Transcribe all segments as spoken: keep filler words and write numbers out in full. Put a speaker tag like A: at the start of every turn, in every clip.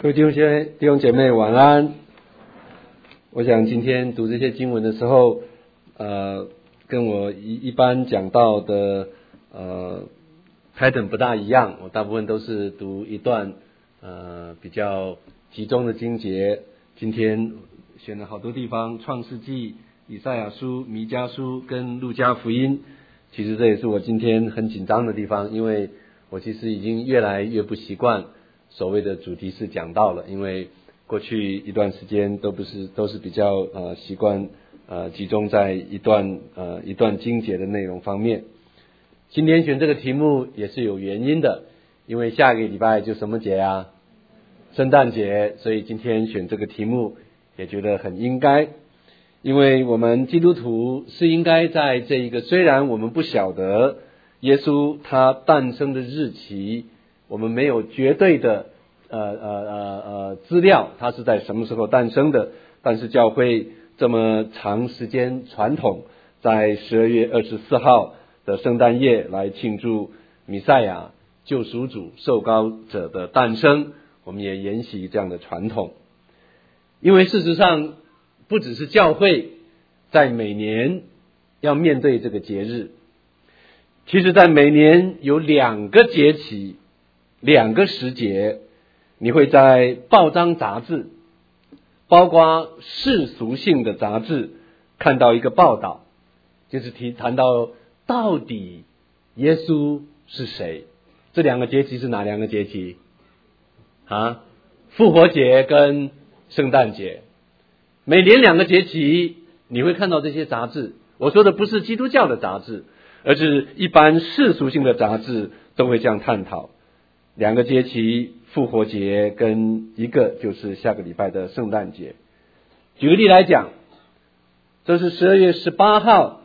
A: 各位弟兄姐妹弟兄姐妹晚安。我想今天读这些经文的时候，呃，跟我一一般讲到的呃 pattern 不大一样。我大部分都是读一段呃比较集中的经节。今天选了好多地方，创世纪、以赛亚书、弥迦书跟路加福音。其实这也是我今天很紧张的地方，因为我其实已经越来越不习惯所谓的主题式讲道了，因为过去一段时间都不是都是比较呃习惯呃集中在一段呃一段经节的内容方面。今天选这个题目也是有原因的，因为下个礼拜就什么节啊？圣诞节，所以今天选这个题目也觉得很应该。因为我们基督徒是应该在这一个，虽然我们不晓得耶稣他诞生的日期，我们没有绝对的呃呃呃呃资料，他是在什么时候诞生的，但是教会这么长时间传统，在十二月二十四号的圣诞夜来庆祝弥赛亚救赎主受膏者的诞生，我们也沿袭这样的传统。因为事实上不只是教会在每年要面对这个节日，其实在每年有两个节期，两个时节，你会在报章杂志，包括世俗性的杂志，看到一个报道，就是提谈到到底耶稣是谁。这两个节期是哪两个节期啊？复活节跟圣诞节。每年两个节期你会看到这些杂志，我说的不是基督教的杂志，而是一般世俗性的杂志都会这样探讨两个节期，复活节跟一个就是下个礼拜的圣诞节。举个例来讲，这是十二月十八号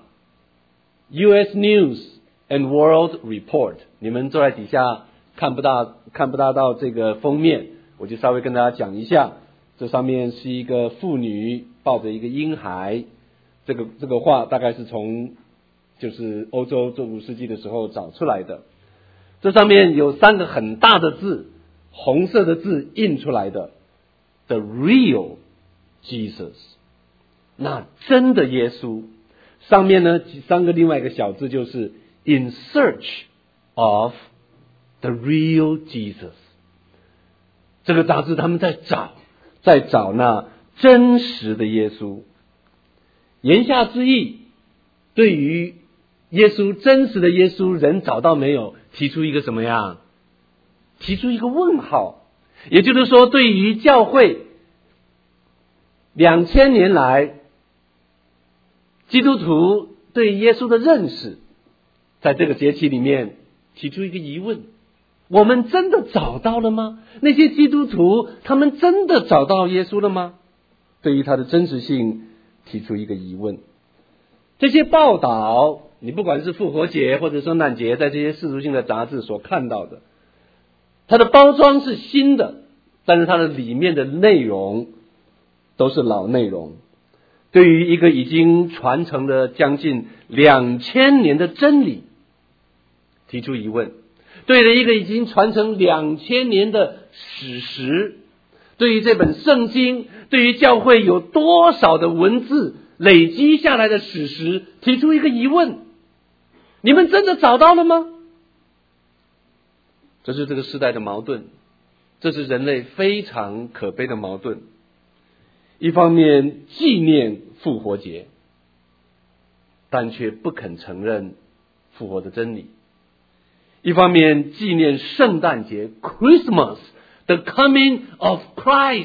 A: U S News and World Report， 你们坐在底下看不大看不大到这个封面，我就稍微跟大家讲一下。这上面是一个妇女抱着一个婴孩，这个这个画大概是从就是欧洲中古世纪的时候找出来的。这上面有三个很大的字，红色的字印出来的 The real Jesus， 那真的耶稣。上面呢三个另外一个小字就是 In search of the real Jesus。 这个杂志他们在找在找那真实的耶稣。言下之意，对于耶稣真实的耶稣人找到没有，提出一个什么样？提出一个问号。也就是说，对于教会两千年来基督徒对耶稣的认识，在这个节期里面提出一个疑问：我们真的找到了吗？那些基督徒他们真的找到耶稣了吗？对于他的真实性提出一个疑问。这些报道，你不管是复活节或者圣诞节，在这些世俗性的杂志所看到的，它的包装是新的，但是它的里面的内容都是老内容。对于一个已经传承了将近两千年的真理提出疑问，对于一个已经传承两千年的史实，对于这本圣经，对于教会有多少的文字累积下来的史实提出一个疑问：你们真的找到了吗？这是这个时代的矛盾，这是人类非常可悲的矛盾。一方面纪念复活节，但却不肯承认复活的真理；一方面纪念圣诞节 Christmas the coming of Christ，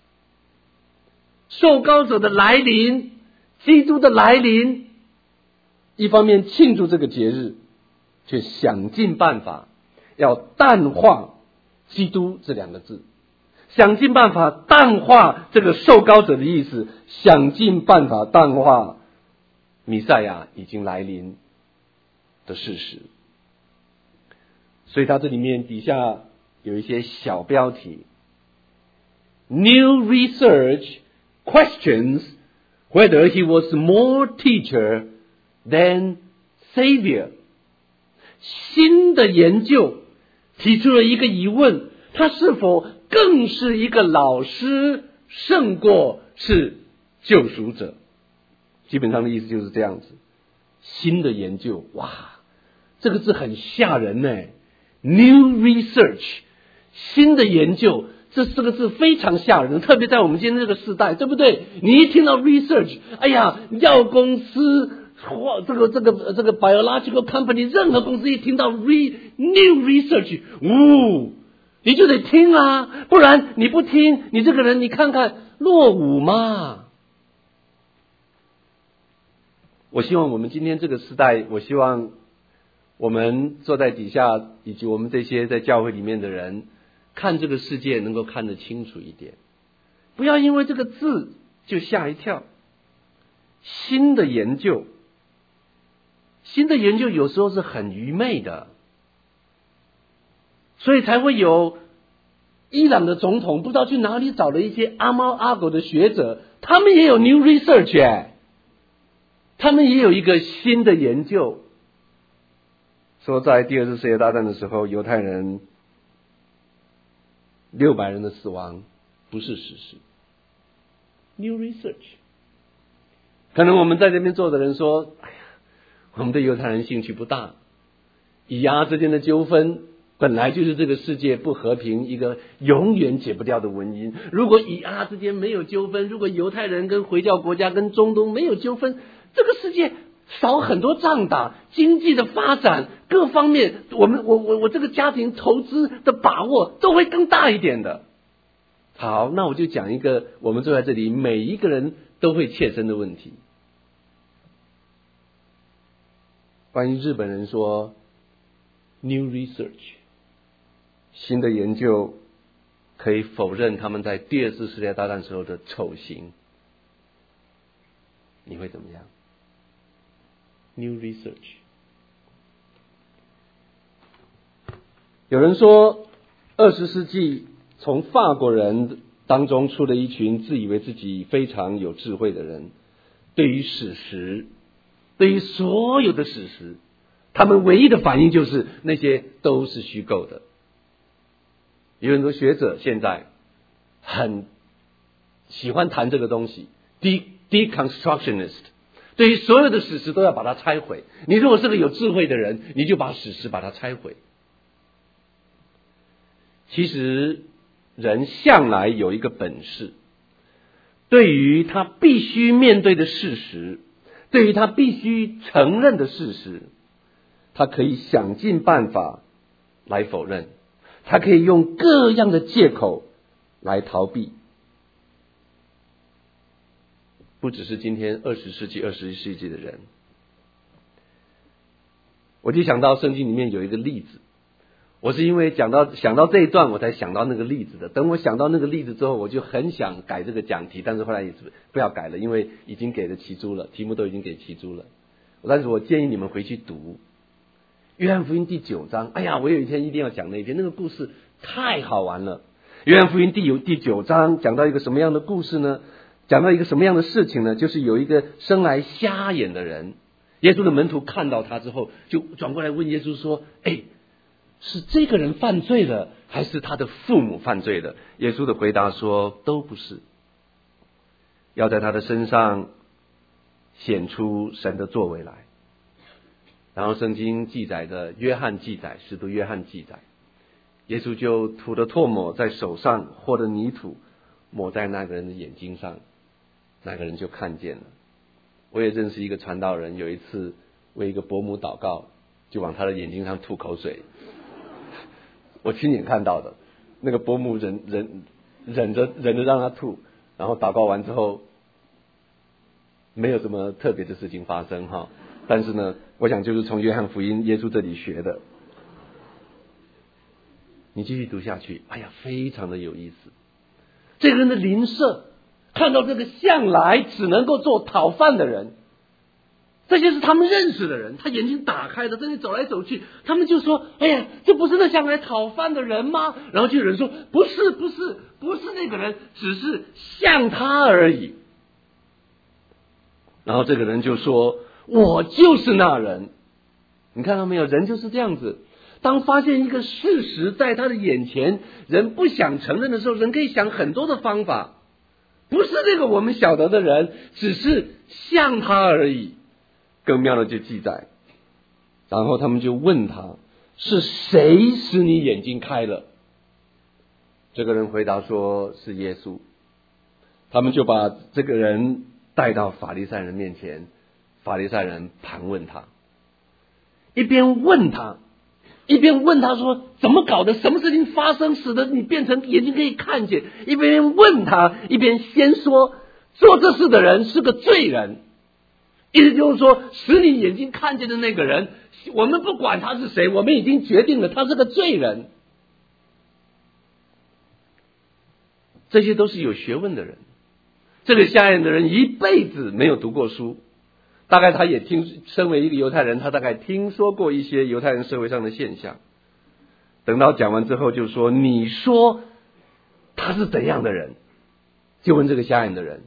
A: 受膏者的来临，基督的来临。一方面庆祝这个节日，却想尽办法要淡化基督这两个字，想尽办法淡化这个受膏者的意思，想尽办法淡化弥赛亚已经来临的事实。所以他这里面底下有一些小标题 New research questions whether he was more teacher than Savior。 新的研究提出了一个疑问，他是否更是一个老师，胜过是救赎者。基本上的意思就是这样子。新的研究，哇，这个字很吓人呢。New research， 新的研究，这四个字非常吓人，特别在我们今天这个时代，对不对？你一听到 research， 哎呀，药公司或这个这个这个 biological company， 任何公司一听到 re new research， 呜，你就得听啊，不然你不听，你这个人你看看落伍嘛。我希望我们今天这个时代，我希望我们坐在底下，以及我们这些在教会里面的人，看这个世界能够看得清楚一点，不要因为这个字就吓一跳。新的研究，新的研究有时候是很愚昧的，所以才会有伊朗的总统不知道去哪里找了一些阿猫阿狗的学者，他们也有 new research 哎。他们也有一个新的研究，说在第二次世界大战的时候，犹太人六百人的死亡不是事实。New research， 可能我们在这边坐的人说，哎呀，我们对犹太人兴趣不大，以牙之间的纠纷本来就是这个世界不和平一个永远解不掉的원인。如果以阿之间没有纠纷，如果犹太人跟回教国家跟中东没有纠纷，这个世界少很多仗打，经济的发展各方面，我们我我我这个家庭投资的把握都会更大一点的。好，那我就讲一个我们坐在这里每一个人都会切身的问题。关于日本人说 new research， 新的研究可以否认他们在第二次世界大战时候的丑行，你会怎么样？New research， 有人说二十世纪从法国人当中出了一群自以为自己非常有智慧的人，对于史实，对于所有的史实，他们唯一的反应就是那些都是虚构的。有很多学者现在很喜欢谈这个东西 de deconstructionist，对于所有的史实都要把它拆毁。你如果是个有智慧的人，你就把史实把它拆毁。其实人向来有一个本事，对于他必须面对的事实，对于他必须承认的事实，他可以想尽办法来否认，他可以用各样的借口来逃避。不只是今天二十世纪、二十一世纪的人，我就想到圣经里面有一个例子。我是因为讲到想到这一段，我才想到那个例子的。等我想到那个例子之后，我就很想改这个讲题，但是后来也是不要改了，因为已经给了奇珠了，题目都已经给奇珠了。但是我建议你们回去读约翰福音第九章。哎呀，我有一天一定要讲那一篇，那个故事太好玩了。约翰福音第有第九章讲到一个什么样的故事呢？讲到一个什么样的事情呢？就是有一个生来瞎眼的人，耶稣的门徒看到他之后，就转过来问耶稣说：哎，是这个人犯罪了，还是他的父母犯罪了？耶稣的回答说：都不是，要在他的身上显出神的作为来。然后圣经记载的，约翰记载，使徒约翰记载，耶稣就涂了唾沫在手上，和了泥土抹在那个人的眼睛上，那个人就看见了。我也认识一个传道人，有一次为一个伯母祷告，就往他的眼睛上吐口水，我亲眼看到的。那个伯母忍忍忍着忍着让他吐，然后祷告完之后，没有什么特别的事情发生哈。但是呢，我想就是从约翰福音耶稣这里学的。你继续读下去，哎呀，非常的有意思。这个人的邻舍看到这个向来只能够做讨饭的人，这些是他们认识的人，他眼睛打开的，在那走来走去，他们就说：哎呀，这不是那向来讨饭的人吗？然后就有人说：不是不是不是那个人，只是像他而已。然后这个人就说：我就是那人。你看到没有，人就是这样子， 当发现一个事实在他的眼前，人不想承认的时候，人可以想很多的方法，不是那个我们晓得的人，只是像他而已。更妙的就记载，然后他们就问他，是谁使你眼睛开了？这个人回答说，是耶稣。他们就把这个人带到法利赛人面前，法利赛人盘问他，一边问他一边问他说，怎么搞的？什么事情发生使得你变成眼睛可以看见？一边问他一边先说，做这事的人是个罪人。意思就是说，使你眼睛看见的那个人，我们不管他是谁，我们已经决定了他是个罪人。这些都是有学问的人。这个瞎眼的人一辈子没有读过书，大概他也听，身为一个犹太人，他大概听说过一些犹太人社会上的现象。等到讲完之后就说，你说他是怎样的人？就问这个瞎眼的人。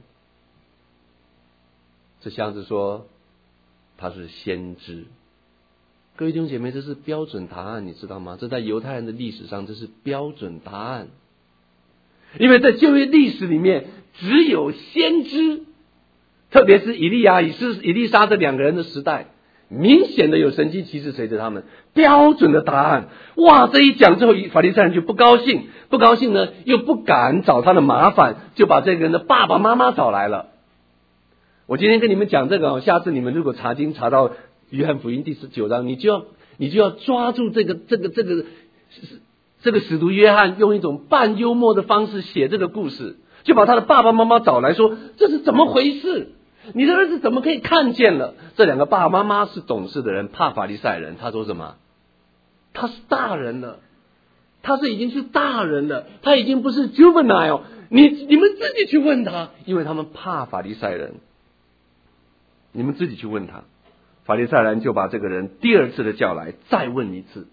A: 这瞎子说他是先知。各位弟兄姐妹，这是标准答案，你知道吗？这在犹太人的历史上，这是标准答案。因为在旧约历史里面，只有先知，特别是以利亚、以斯、以利沙这两个人的时代，明显的有神迹奇事随着他们，标准的答案。哇，这一讲之后，法利赛人就不高兴，不高兴呢，又不敢找他的麻烦，就把这个人的爸爸妈妈找来了。我今天跟你们讲这个，下次你们如果查经查到约翰福音第十九章，你就要你就要抓住这个这个这个这个使徒约翰用一种半幽默的方式写这个故事，就把他的爸爸妈妈找来说，这是怎么回事？你的儿子怎么可以看见了？这两个爸爸妈妈是懂事的人，怕法利赛人。他说什么？他是大人了，他是已经是大人了，他已经不是 juvenile。你你们自己去问他，因为他们怕法利赛人。你们自己去问他。法利赛人就把这个人第二次的叫来，再问一次。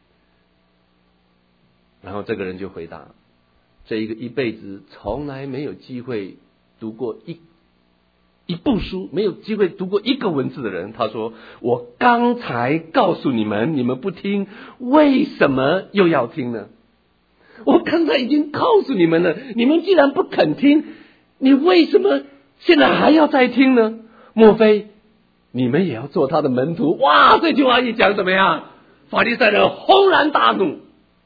A: 然后这个人就回答，这一个一辈子从来没有机会读过一一部书，没有机会读过一个文字的人，他说，我刚才告诉你们，你们不听，为什么又要听呢？我刚才已经告诉你们了，你们既然不肯听，你为什么现在还要再听呢？莫非你们也要做他的门徒？哇，这句话一讲怎么样？法利赛人轰然大怒。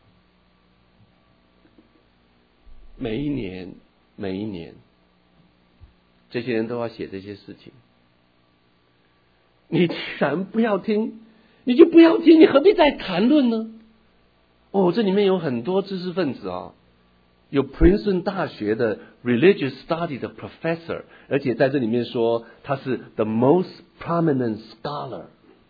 A: 每一年每一年这些人都要写这些事情。你既然不要听，你就不要听，你何必再谈论呢？哦，这里面有很多知识分子啊、哦，有 Princeton 大学的 Religious Study 的 Professor， 而且在这里面说他是 the most prominent scholar。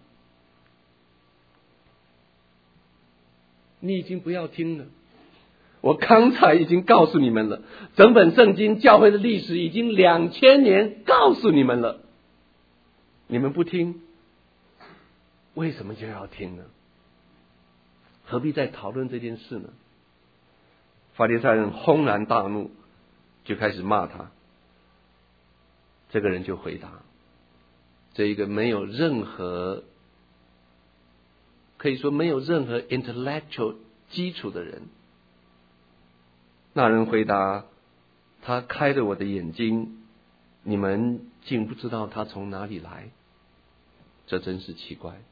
A: 你已经不要听了，我刚才已经告诉你们了，整本圣经教会的历史已经两千年告诉你们了，你们不听，为什么就要听呢？何必再讨论这件事呢？法利赛人轰然大怒，就开始骂他。这个人就回答，这一个没有任何，可以说没有任何 intellectual 基础的人。那人回答，他开了我的眼睛，你们竟不知道他从哪里来，这真是奇怪。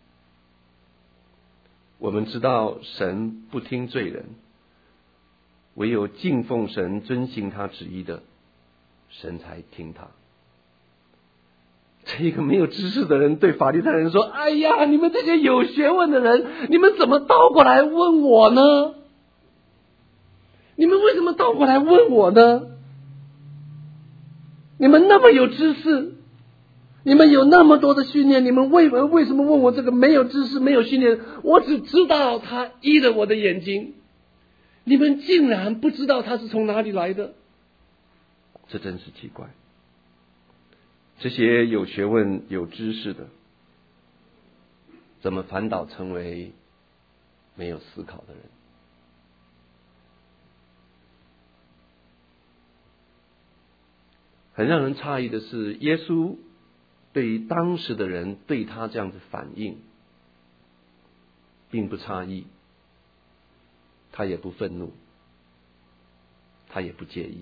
A: 我们知道神不听罪人，唯有敬奉神遵行他旨意的，神才听他。这个没有知识的人对法利赛人说，哎呀，你们这些有学问的人，你们怎么倒过来问我呢？你们为什么倒过来问我呢？你们那么有知识，你们有那么多的训练，你们为为什么问我这个没有知识没有训练？我只知道他医了我的眼睛，你们竟然不知道他是从哪里来的，这真是奇怪。这些有学问有知识的，怎么反倒成为没有思考的人？很让人诧异的是，耶稣对于当时的人对他这样子反应并不诧异， 他也不愤怒，他也不介意，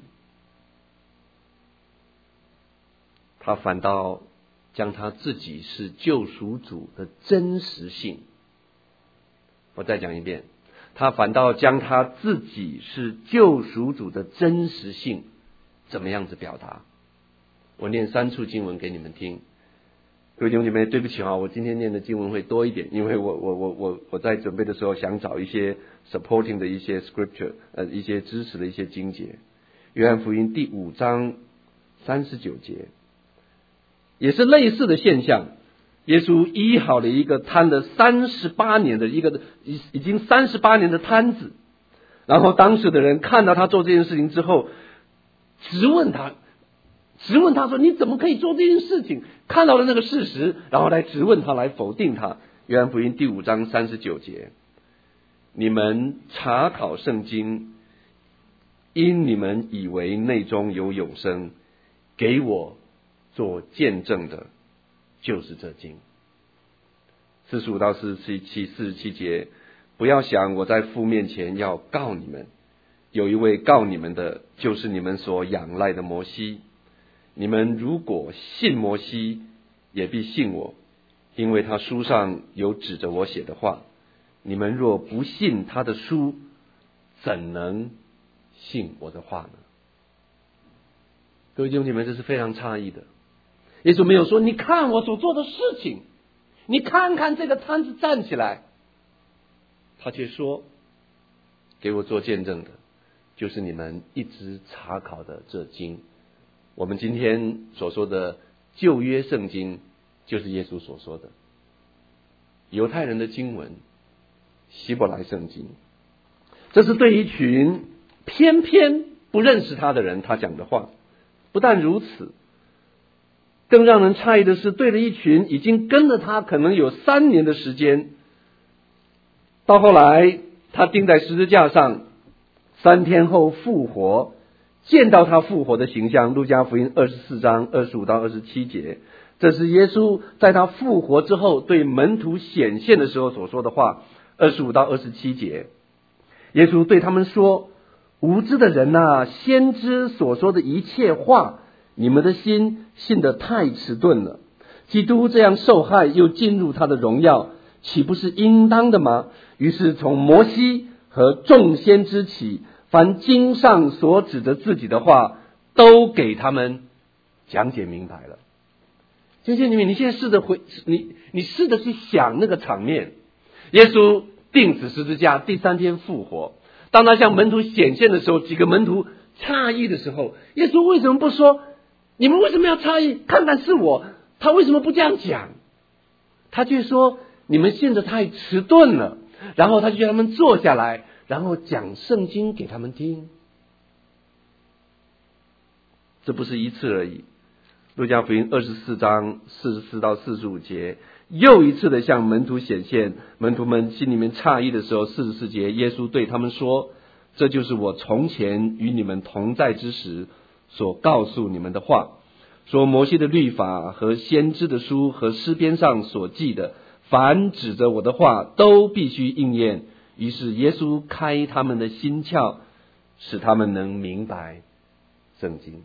A: 他反倒将他自己是救赎主的真实性，我再讲一遍，他反倒将他自己是救赎主的真实性怎么样子表达？我念三处经文给你们听。各位弟兄姐妹，对不起啊，我今天念的经文会多一点，因为我我我我我在准备的时候想找一些 supporting 的一些 scripture， 呃，一些支持的一些经节。约翰福音第五章三十九节，也是类似的现象。耶稣医好了一个瘫了三十八年的一个已已经三十八年的瘫子，然后当时的人看到他做这件事情之后，质问他。质问他说你怎么可以做这件事情，看到了那个事实，然后来质问他，来否定他。约翰福音第五章三十九节，你们查考圣经，因你们以为内中有永生，给我做见证的就是这经。四十五到四十七四十七节，不要想我在父面前要告你们，有一位告你们的，就是你们所仰赖的摩西。你们如果信摩西，也必信我，因为他书上有指着我写的话。你们若不信他的书，怎能信我的话呢？各位弟兄姐妹，这是非常诧异的。耶稣没有说你看我所做的事情，你看看这个摊子站起来，他却说给我做见证的，就是你们一直查考的这经。我们今天所说的旧约圣经，就是耶稣所说的犹太人的经文，希伯来圣经。这是对一群偏偏不认识他的人他讲的话。不但如此，更让人诧异的是，对了一群已经跟了他可能有三年的时间，到后来他钉在十字架上，三天后复活，见到他复活的形象，路加福音二十四章二十五到二十七节，这是耶稣在他复活之后对门徒显现的时候所说的话。二十五到二十七节，耶稣对他们说，无知的人啊，先知所说的一切话，你们的心信得太迟钝了。基督这样受害又进入他的荣耀，岂不是应当的吗？于是从摩西和众先知起，凡经上所指着自己的话，都给他们讲解明白了。弟兄姐妹，你现在试着回你你试着去想那个场面，耶稣钉死十字架，第三天复活。当他向门徒显现的时候，几个门徒诧异的时候，耶稣为什么不说你们为什么要诧异？看看是我，他为什么不这样讲？他却说你们信得太迟钝了。然后他就叫他们坐下来，然后讲圣经给他们听。这不是一次而已。路加福音二十四章四十四到四十五节，又一次的向门徒显现，门徒们心里面诧异的时候，四十四节，耶稣对他们说，这就是我从前与你们同在之时所告诉你们的话，说摩西的律法和先知的书和诗篇上所记的，凡指着我的话都必须应验。于是耶稣开他们的心窍，使他们能明白圣经。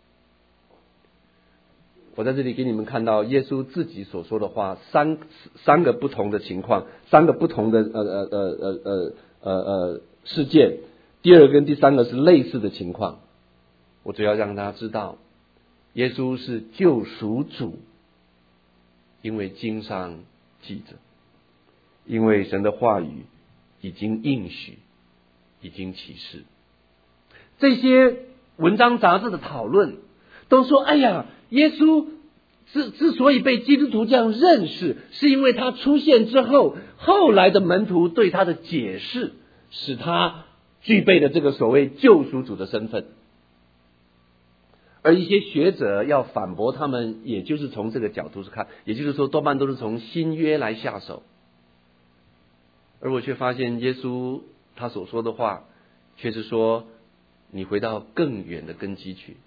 A: 我在这里给你们看到耶稣自己所说的话，三三个不同的情况，三个不同的呃呃呃呃呃呃呃事件。第二个跟第三个是类似的情况。我主要让大家知道，耶稣是救赎主，因为经上记着，因为神的话语已经应许，已经启示。这些文章杂志的讨论都说，哎呀，耶稣之之所以被基督徒这样认识，是因为他出现之后，后来的门徒对他的解释，使他具备了这个所谓救赎主的身份。而一些学者要反驳他们，也就是从这个角度去看，也就是说多半都是从新约来下手。而我却发现耶稣他所说的话，却是说你回到更远的根基去。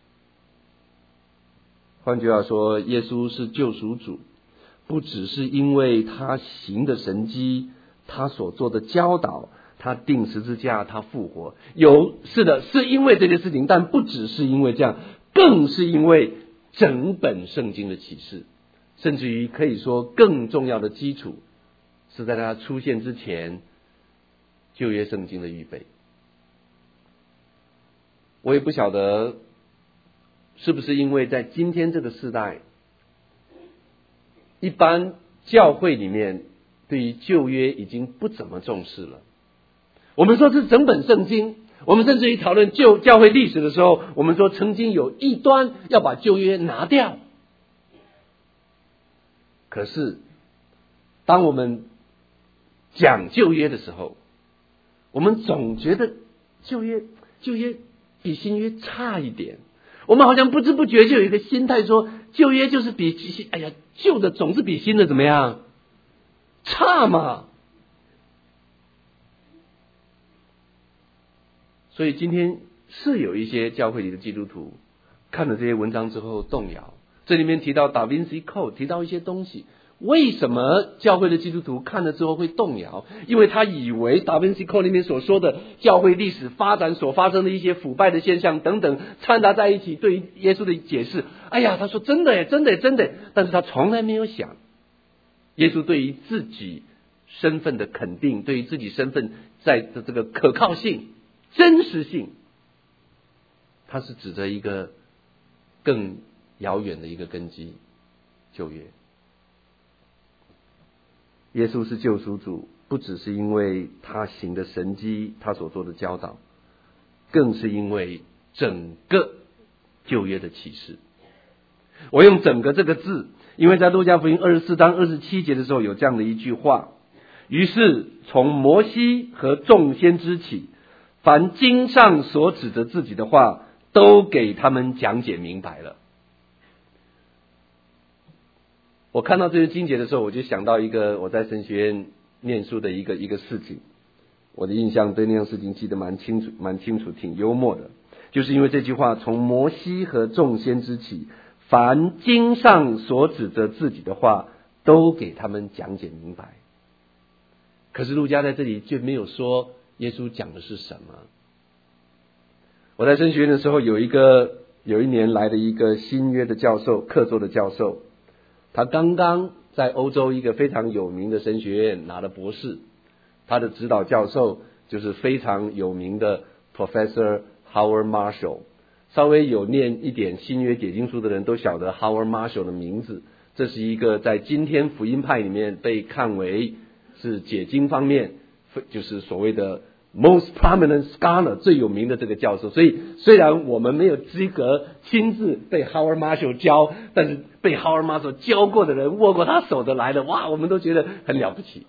A: 换句话说，耶稣是救赎主，不只是因为他行的神迹，他所做的教导， 他钉十字架，他复活。有，是的，是因为这件事情，但不只是因为这样，更是因为整本圣经的启示，甚至于可以说更重要的基础是在他出现之前旧约圣经的预备。我也不晓得是不是因为在今天这个时代，一般教会里面对于旧约已经不怎么重视了。我们说是整本圣经，我们甚至于讨论旧教会历史的时候，我们说曾经有异端要把旧约拿掉。可是当我们讲旧约的时候，我们总觉得旧约旧约比新约差一点。我们好像不知不觉就有一个心态说，旧约就是比新，哎呀，旧的总是比新的怎么样？差嘛。所以今天是有一些教会里的基督徒看了这些文章之后动摇。这里面提到达文西扣，提到一些东西。为什么教会的基督徒看了之后会动摇？因为他以为达文西扣里面所说的教会历史发展所发生的一些腐败的现象等等掺杂在一起，对于耶稣的解释，哎呀，他说真的耶，真的耶，真的耶，但是他从来没有想耶稣对于自己身份的肯定，对于自己身份在的这个可靠性、真实性，他是指着一个更遥远的一个根基，旧约。耶稣是救赎主，不只是因为他行的神迹，他所做的教导，更是因为整个旧约的启示。我用整个这个字，因为在路加福音二十四章二十七节的时候有这样的一句话，于是从摩西和众先知起，凡经上所指着自己的话，都给他们讲解明白了。我看到这些经节的时候，我就想到一个我在神学院念书的一个一个事情，我的印象对那样事情记得蛮清楚，蛮清楚，挺幽默的。就是因为这句话，从摩西和众先知起，凡经上所指着自己的话，都给他们讲解明白。可是路加在这里却没有说耶稣讲的是什么。我在神学院的时候，有一个有一年来的一个新约的教授，客座的教授。他刚刚在欧洲一个非常有名的神学院拿了博士，他的指导教授就是非常有名的 Professor Howard Marshall。稍微有念一点新约解经书的人都晓得 Howard Marshall 的名字，这是一个在今天福音派里面被看为是解经方面就是所谓的 most prominent scholar 最有名的这个教授。所以虽然我们没有资格亲自被 Howard Marshall 教，但是被 Howard Marshall 教过的人，握过他手的来的，哇，我们都觉得很了不起。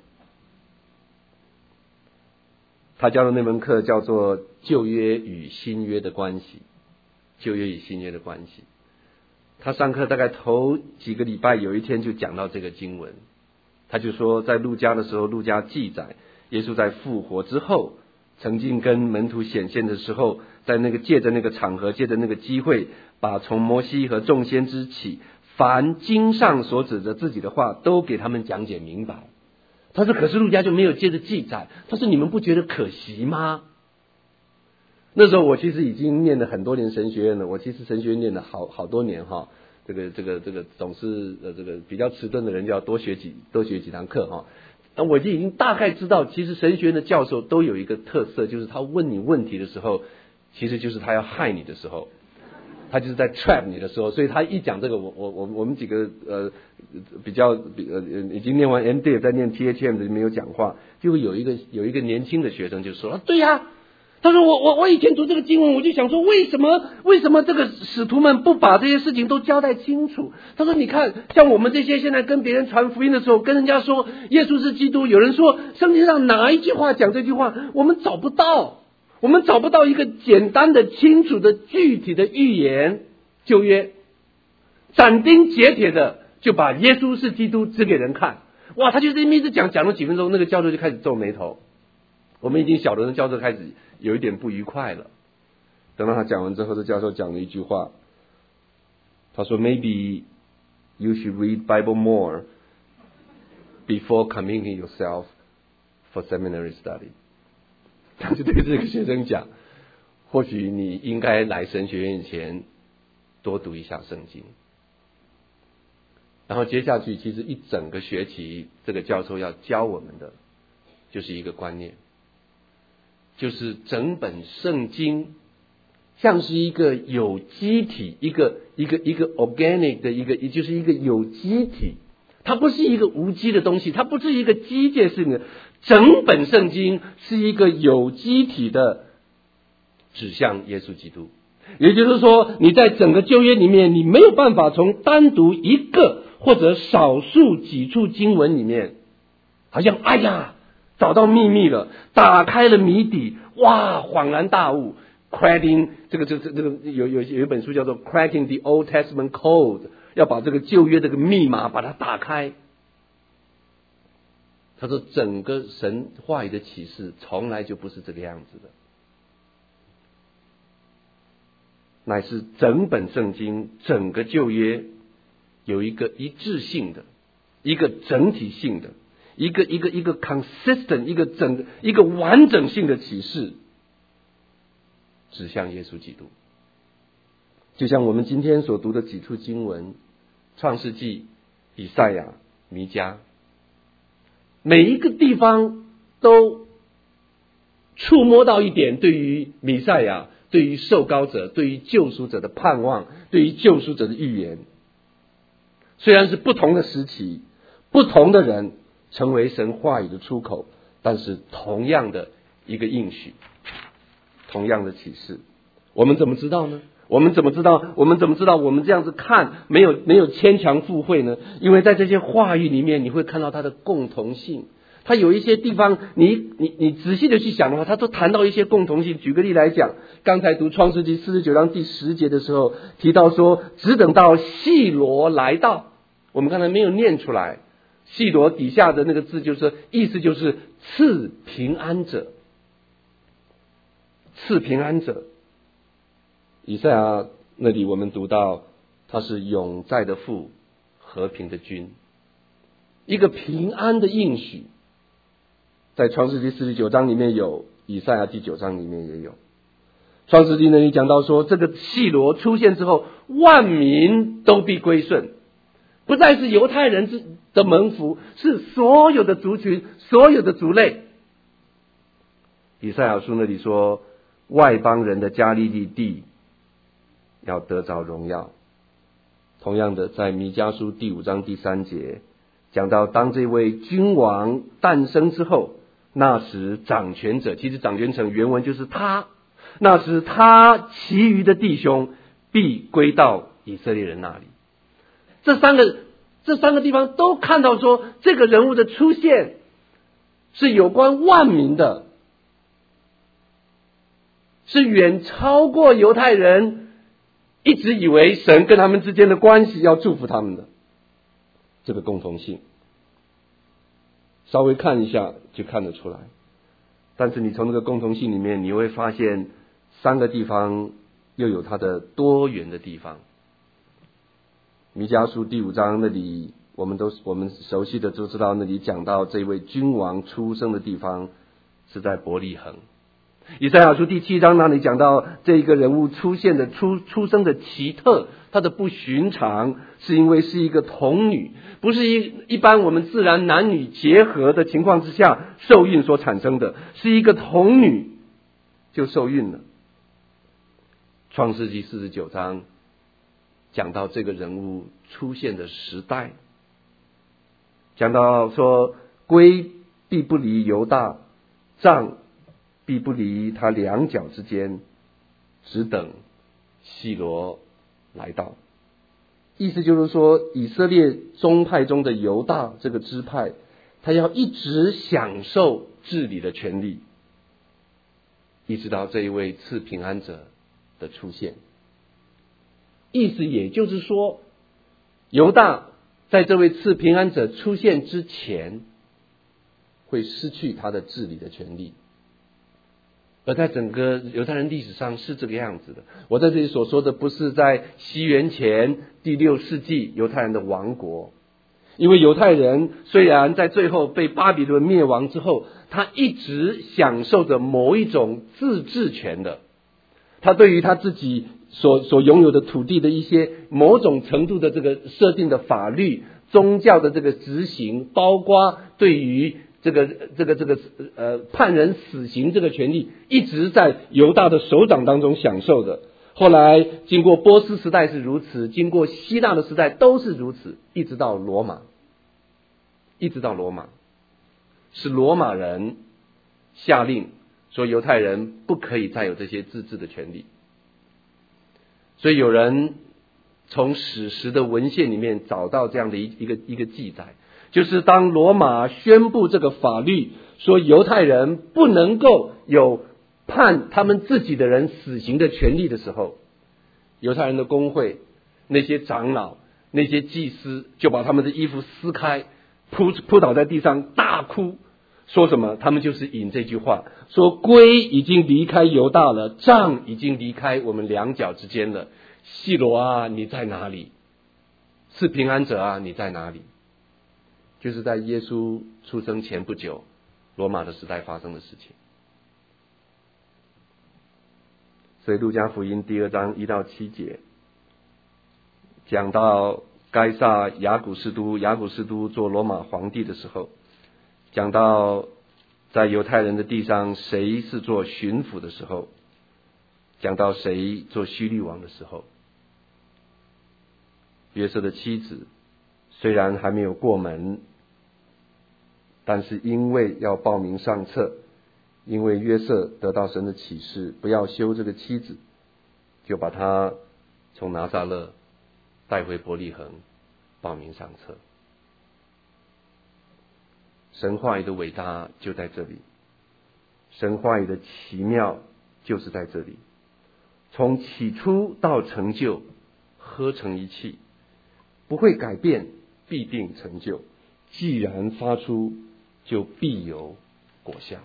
A: 他教的那门课叫做旧约与新约的关系，旧约与新约的关系。他上课大概头几个礼拜，有一天就讲到这个经文，他就说在路加的时候，路加记载耶稣在复活之后曾经跟门徒显现的时候，在那个借着那个场合，借着那个机会，把从摩西和众先知起，凡经上所指着自己的话，都给他们讲解明白。他说可是路加就没有接着记载，他说你们不觉得可惜吗？那时候我其实已经念了很多年神学院了，我其实神学院念了好好多年哈，这个这个这个总是呃这个比较迟钝的人就要多学几多学几堂课哈。那我就已经大概知道，其实神学院的教授都有一个特色，就是他问你问题的时候，其实就是他要害你的时候，他就是在 trap 你的时候。所以他一讲这个，我我我我们几个呃比较呃已经念完 M D 在念 T H M 的没有讲话，就会有一个有一个年轻的学生就说了，对呀、啊。他说我我我以前读这个经文，我就想说为什么为什么这个使徒们不把这些事情都交代清楚？他说你看，像我们这些现在跟别人传福音的时候，跟人家说耶稣是基督，有人说圣经上哪一句话讲这句话，我们找不到，我们找不到一个简单的、清楚的、具体的预言。旧约斩钉截铁的就把耶稣是基督指给人看，哇，他就这么一直讲，讲了几分钟，那个教授就开始皱眉头。我们已经晓得，教授开始有一点不愉快了。等到他讲完之后，这教授讲了一句话，他说 Maybe you should read Bible more before committing yourself for seminary study。 他就对这个学生讲，或许你应该来神学院以前多读一下圣经。然后接下去其实一整个学期，这个教授要教我们的就是一个观念，就是整本圣经像是一个有机体，一个一个一个 organic 的一个，也就是一个有机体，它不是一个无机的东西，它不是一个机械性的，整本圣经是一个有机体的指向耶稣基督。也就是说，你在整个旧约里面，你没有办法从单独一个或者少数几处经文里面，好像哎呀找到秘密了，打开了谜底，哇，恍然大悟。Cracking 这个这这这个有有有一本书叫做 Cracking the Old Testament Code， 要把这个旧约这个密码把它打开。他说，整个神话语的启示从来就不是这个样子的，乃是整本圣经整个旧约有一个一致性的，一个整体性的，一个一个一个 consistent， 一个整一个完整性的启示，指向耶稣基督。就像我们今天所读的几处经文，创世纪、以赛亚、弥迦，每一个地方都触摸到一点对于弥赛亚，对于受膏者，对于救赎者的盼望，对于救赎者的预言。虽然是不同的时期，不同的人成为神话语的出口，但是同样的一个应许，同样的启示。我们怎么知道呢？我们怎么知道？我们怎么知道我们这样子看没有没有牵强附会呢？因为在这些话语里面，你会看到它的共同性。它有一些地方，你你你仔细的去想的话，它都谈到一些共同性。举个例来讲，刚才读创世纪四十九章第十节的时候，提到说，只等到细罗来到，我们刚才没有念出来。细罗底下的那个字，就是意思就是赐平安者，赐平安者。以赛亚那里我们读到，他是永在的父，和平的君，一个平安的应许。在创世纪四十九章里面有，以赛亚第九章里面也有。创世纪那里讲到说，这个细罗出现之后，万民都必归顺，不再是犹太人的蒙福，是所有的族群，所有的族类。以赛亚书那里说，外邦人的加利利地要得着荣耀。同样的，在弥迦书第五章第三节讲到，当这位君王诞生之后，那时掌权者，其实掌权者原文就是他，那时他其余的弟兄必归到以色列人那里。这三个这三个地方都看到说，这个人物的出现是有关万民的，是远超过犹太人一直以为神跟他们之间的关系要祝福他们的这个共同性。稍微看一下就看得出来，但是你从这个共同性里面，你会发现三个地方又有它的多元的地方。弥迦书第五章那里，我们都我们熟悉的都知道，那里讲到这位君王出生的地方是在伯利恒。以赛亚书第七章那里讲到，这一个人物出现的出出生的奇特，他的不寻常，是因为是一个童女，不是一一般我们自然男女结合的情况之下受孕所产生的，是一个童女就受孕了。创世纪四十九章讲到这个人物出现的时代，讲到说，龟必不离犹大，杖必不离他两脚之间，只等细罗来到。意思就是说，以色列宗派中的犹大这个支派，他要一直享受治理的权利，一直到这一位赐平安者的出现。意思也就是说，犹大在这位赐平安者出现之前，会失去他的治理的权利。而在整个犹太人历史上是这个样子的。我在这里所说的不是在西元前第六世纪犹太人的亡国， 因为犹太人虽然在最后被巴比伦灭亡之后，他一直享受着某一种自治权的，他对于他自己所所拥有的土地的一些某种程度的这个设定的法律、宗教的这个执行，包括对于这个这个这个呃判人死刑这个权利，一直在犹大的手掌当中享受的。后来经过波斯时代是如此，经过希腊的时代都是如此，一直到罗马，一直到罗马，是罗马人下令说犹太人不可以再有这些自治的权利。所以有人从史实的文献里面找到这样的一一个一个记载，就是当罗马宣布这个法律，说犹太人不能够有判他们自己的人死刑的权利的时候，犹太人的公会、那些长老、那些祭司就把他们的衣服撕开，扑扑倒在地上大哭，说什么？他们就是引这句话，说龟已经离开犹大了，杖已经离开我们两脚之间了。细罗啊，你在哪里？是平安者啊，你在哪里？就是在耶稣出生前不久，罗马的时代发生的事情。所以路加福音第二章一到七节讲到该撒亚古斯都，亚古斯都做罗马皇帝的时候，讲到在犹太人的地上谁是做巡抚的时候，讲到谁做希律王的时候，约瑟的妻子虽然还没有过门，但是因为要报名上册，因为约瑟得到神的启示不要休这个妻子，就把他从拿撒勒带回伯利恒报名上册。神话语的伟大就在这里，神话语的奇妙就是在这里。从起初到成就，合成一气，不会改变，必定成就。既然发出，就必有果效。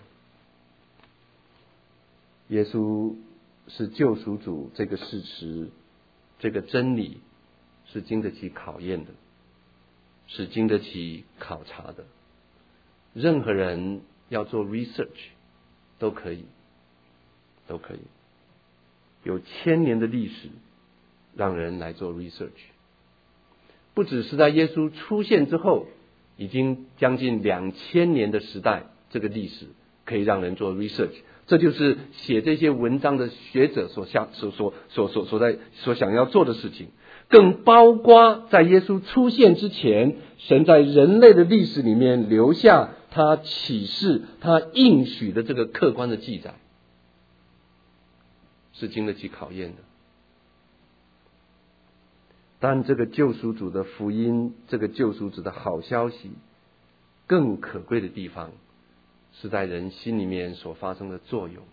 A: 耶稣是救赎主，这个事实，这个真理是经得起考验的，是经得起考察的。任何人要做 research 都可以，都可以。有千年的历史让人来做 research， 不只是在耶稣出现之后，已经将近两千年的时代，这个历史可以让人做 research。这就是写这些文章的学者所想所所所所所在所想要做的事情，更包括在耶稣出现之前，神在人类的历史里面留下他启示、他应许的这个客观的记载，是经得起考验的。但这个救赎主的福音，这个救赎主的好消息，更可贵的地方是在人心里面所发生的作用。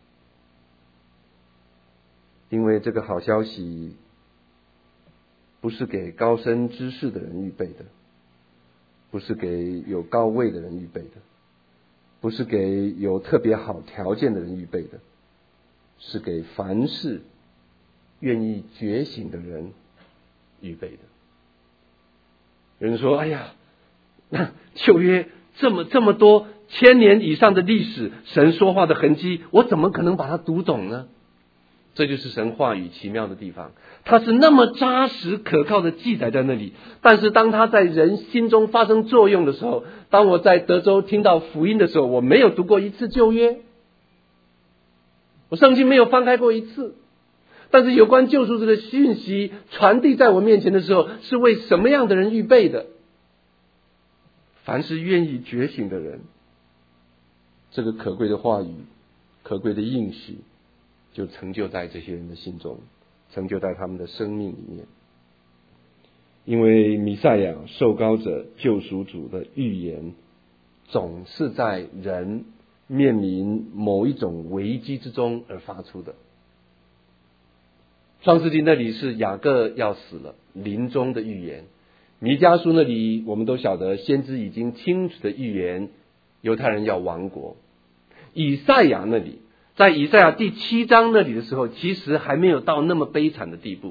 A: 因为这个好消息不是给高深知识的人预备的，不是给有高位的人预备的，不是给有特别好条件的人预备的，是给凡事愿意觉醒的人预备的。有人说，哎呀，那旧约这么这么多千年以上的历史，神说话的痕迹，我怎么可能把它读懂呢？这就是神话语奇妙的地方，它是那么扎实可靠的记载在那里，但是当它在人心中发生作用的时候，当我在德州听到福音的时候，我没有读过一次旧约，我圣经没有翻开过一次，但是有关救赎这个讯息传递在我面前的时候，是为什么样的人预备的？凡是愿意觉醒的人，这个可贵的话语、可贵的应许就成就在这些人的心中，成就在他们的生命里面。因为弥赛亚、受膏者、救赎主的预言总是在人面临某一种危机之中而发出的。创世纪那里是雅各要死了，临终的预言；弥迦书那里我们都晓得，先知已经清楚的预言犹太人要亡国。以赛亚那里，在以赛亚第七章那里的时候，其实还没有到那么悲惨的地步。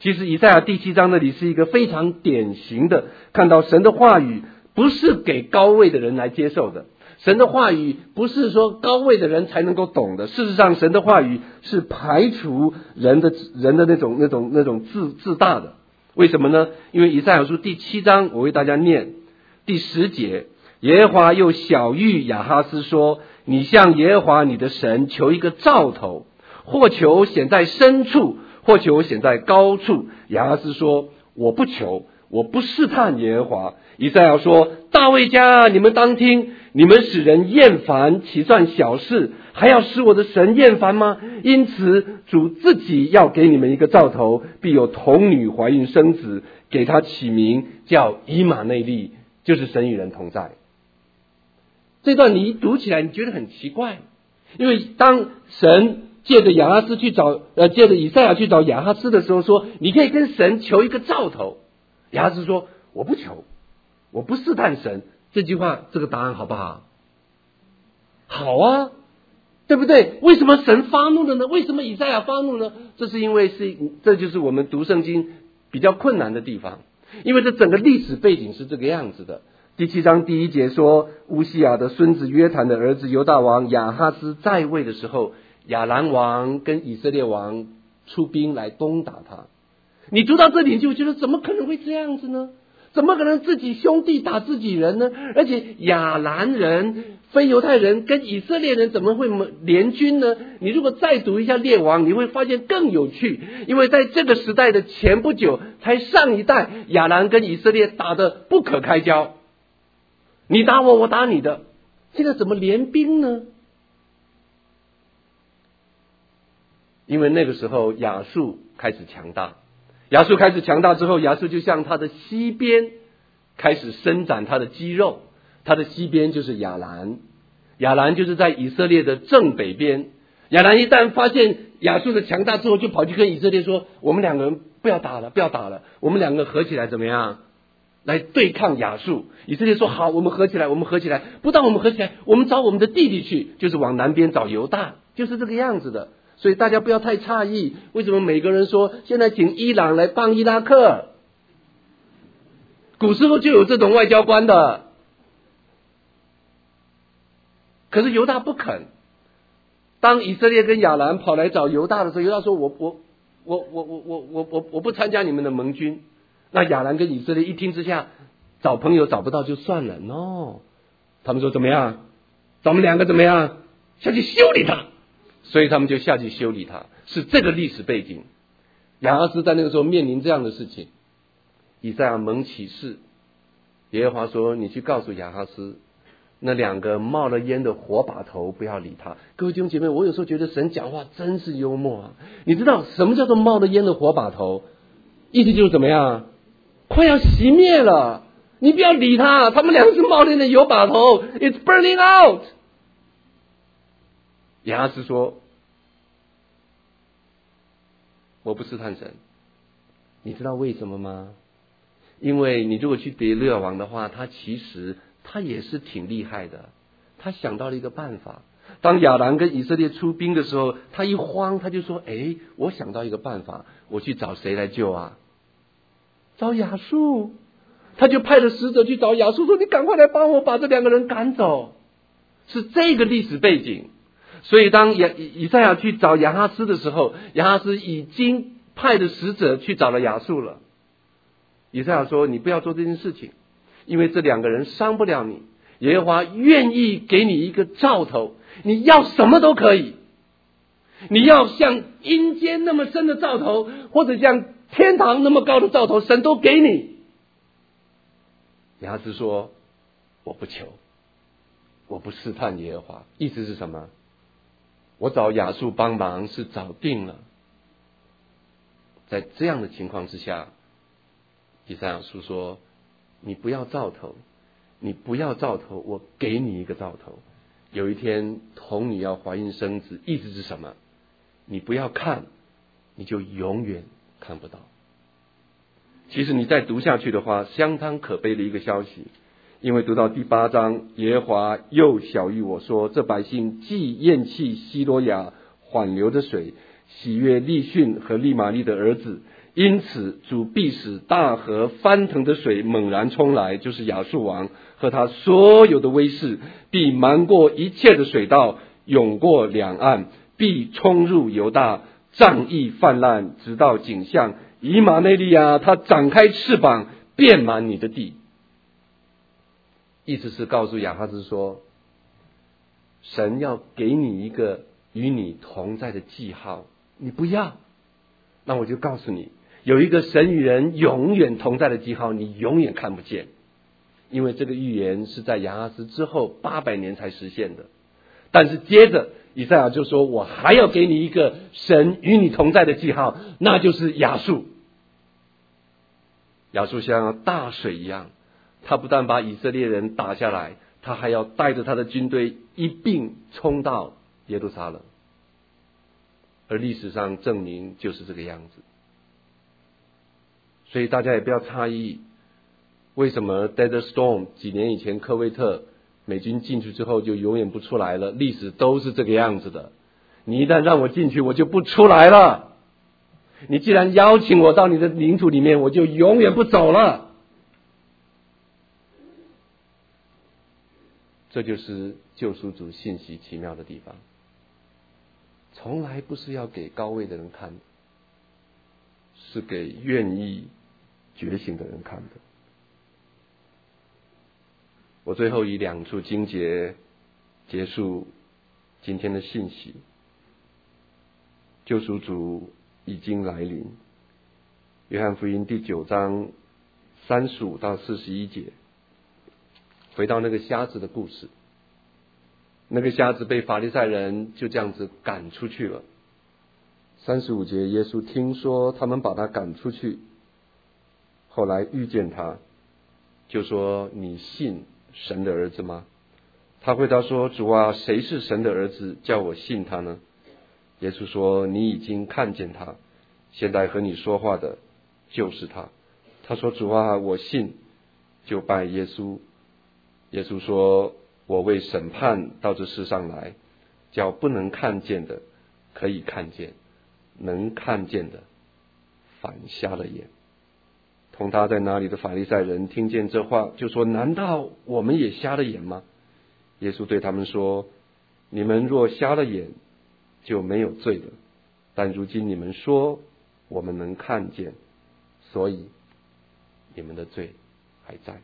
A: 其实以赛亚第七章那里是一个非常典型的，看到神的话语不是给高位的人来接受的，神的话语不是说高位的人才能够懂的，事实上神的话语是排除人的人的那种那种那种自自大的。为什么呢？因为以赛亚书第七章，我为大家念第十节，耶和华又晓谕亚哈斯说，你向耶和华你的神求一个兆头，或求显在深处，或求显在高处。亚哈斯说，我不求，我不试探耶和华。以赛亚说，大卫家，你们当听，你们使人厌烦，岂算小事？还要使我的神厌烦吗？因此主自己要给你们一个兆头，必有童女怀孕生子，给他起名叫以马内利，就是神与人同在。这段你一读起来你觉得很奇怪，因为当神借着亚哈斯去找呃，借着以赛亚去找亚哈斯的时候说，你可以跟神求一个兆头。亚哈斯说，我不求，我不试探神。这句话这个答案好不好？好啊，对不对？为什么神发怒了呢？为什么以赛亚发怒呢？这是因为是这就是我们读圣经比较困难的地方，因为这整个历史背景是这个样子的。第七章第一节说，乌西雅的孙子约坦的儿子犹大王亚哈斯在位的时候，亚兰王跟以色列王出兵来攻打他。你读到这里你就觉得怎么可能会这样子呢？怎么可能自己兄弟打自己人呢？而且亚兰人非犹太人跟以色列人怎么会联军呢？你如果再读一下列王，你会发现更有趣，因为在这个时代的前不久，才上一代亚兰跟以色列打得不可开交，你打我我打你的，现在怎么联兵呢？因为那个时候亚述开始强大，亚述开始强大之后，亚述就向他的西边开始伸展他的肌肉，他的西边就是亚兰，亚兰就是在以色列的正北边。亚兰一旦发现亚述的强大之后，就跑去跟以色列说，我们两个人不要打了，不要打了，我们两个合起来怎么样来对抗亚述。以色列说好，我们合起来，我们合起来，不但我们合起来，我们找我们的弟弟去，就是往南边找犹大，就是这个样子的。所以大家不要太诧异，为什么每个人说现在请伊朗来帮伊拉克？古时候就有这种外交官的，可是犹大不肯。当以色列跟亚兰跑来找犹大的时候，犹大说我我我我我我我我我不参加你们的盟军。那亚兰跟以色列一听之下，找朋友找不到就算了 ，no， 他们说怎么样？咱们两个怎么样？下去修理他。所以他们就下去修理他，是这个历史背景。亚哈斯在那个时候面临这样的事情，以赛亚蒙启示，耶和华说，你去告诉亚哈斯，那两个冒了烟的火把头不要理他。各位弟兄姐妹，我有时候觉得神讲话真是幽默啊！你知道什么叫做冒了烟的火把头？意思就是怎么样？快要熄灭了，你不要理他，他们两个是冒了烟的油把头 ，It's burning out。亚哈斯说，我不试探神。你知道为什么吗？因为你如果去叠列王的话，他其实他也是挺厉害的，他想到了一个办法。当亚兰跟以色列出兵的时候，他一慌，他就说，诶，我想到一个办法，我去找谁来救啊？找亚述。他就派了使者去找亚述，说，你赶快来帮我把这两个人赶走。是这个历史背景。所以当亚以赛亚去找亚哈斯的时候，亚哈斯已经派的使者去找了亚述了。以赛亚说，你不要做这件事情，因为这两个人伤不了你，耶和华愿意给你一个兆头，你要什么都可以，你要像阴间那么深的兆头，或者像天堂那么高的兆头，神都给你。亚哈斯说，我不求，我不试探耶和华。意思是什么？我找亚述帮忙是找定了。在这样的情况之下，以赛亚书说，你不要兆头，你不要兆头，我给你一个兆头。有一天童女要怀孕生子，意思是什么？你不要看，你就永远看不到。其实你再读下去的话，相当可悲的一个消息。因为读到第八章，耶和华又晓谕我说，这百姓既厌弃希罗亚缓流的水，喜悦利逊和利玛利的儿子， 因此主必使大河翻腾的水猛然冲来，就是亚述王和他所有的威势，必瞒过一切的水道，涌过两岸，必冲入犹大，仗义泛滥，直到景象。以马内利亚，他展开翅膀，遍满你的地。意思是告诉亚哈斯说，神要给你一个与你同在的记号，你不要，那我就告诉你，有一个神与人永远同在的记号，你永远看不见。因为这个预言是在亚哈斯之后八百年才实现的。但是接着以赛亚就说，我还要给你一个神与你同在的记号，那就是亚述。亚述像大水一样，他不但把以色列人打下来，他还要带着他的军队一并冲到耶路撒冷。而历史上证明就是这个样子。所以大家也不要诧异，为什么 Desert Storm 几年以前科威特美军进去之后就永远不出来了，历史都是这个样子的。你一旦让我进去，我就不出来了。你既然邀请我到你的领土里面，我就永远不走了。这就是救赎主信息奇妙的地方，从来不是要给高位的人看的，是给愿意觉醒的人看的。我最后以两处经节结束今天的信息。救赎主已经来临。约翰福音第九章三十五到四十一节，回到那个瞎子的故事。那个瞎子被法利赛人就这样子赶出去了。三十五节，耶稣听说他们把他赶出去，后来遇见他，就说，你信神的儿子吗？他回答说，主啊，谁是神的儿子，叫我信他呢？耶稣说，你已经看见他，现在和你说话的就是他。他说，主啊，我信，就拜耶稣。耶稣说，我为审判到这世上来，叫不能看见的可以看见，能看见的反瞎了眼。同他在哪里的法利赛人听见这话，就说，难道我们也瞎了眼吗？耶稣对他们说，你们若瞎了眼，就没有罪了。但如今你们说我们能看见，所以你们的罪还在。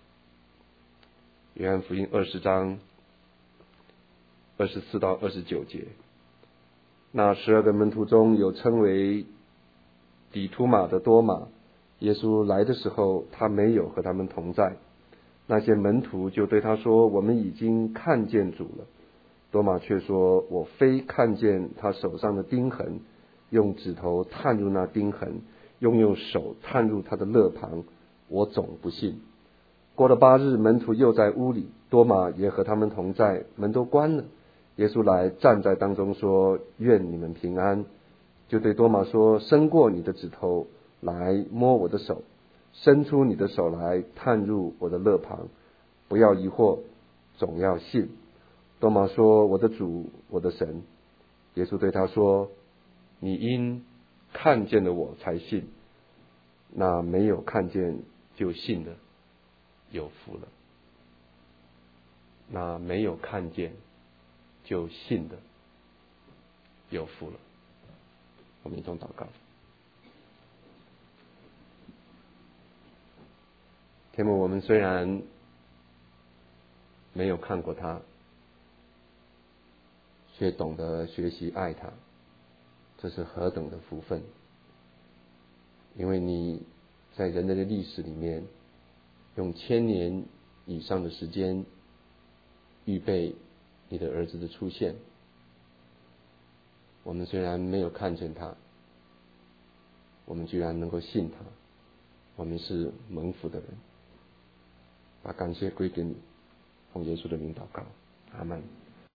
A: 约翰福音二十章二十四到二十九节，那十二个门徒中有称为底图马的多马，耶稣来的时候，他没有和他们同在。那些门徒就对他说，我们已经看见主了。多马却说，我非看见他手上的钉痕，用指头探入那钉痕，用用手探入他的肋旁，我总不信。过了八日，门徒又在屋里，多马也和他们同在，门都关了。耶稣来站在当中说，愿你们平安。就对多马说，伸过你的指头来摸我的手，伸出你的手来探入我的肋旁，不要疑惑，总要信。多马说，我的主，我的神。耶稣对他说，你因看见了我才信，那没有看见就信的有福了。那没有看见就信的有福了。我们一同祷告。天父，我们虽然没有看过他，却懂得学习爱他，这是何等的福分。因为你在人类的历史里面，用千年以上的时间预备你的儿子的出现。我们虽然没有看见他，我们居然能够信他，我们是蒙福的人。把感谢归给你，奉耶稣的名祷告，阿们。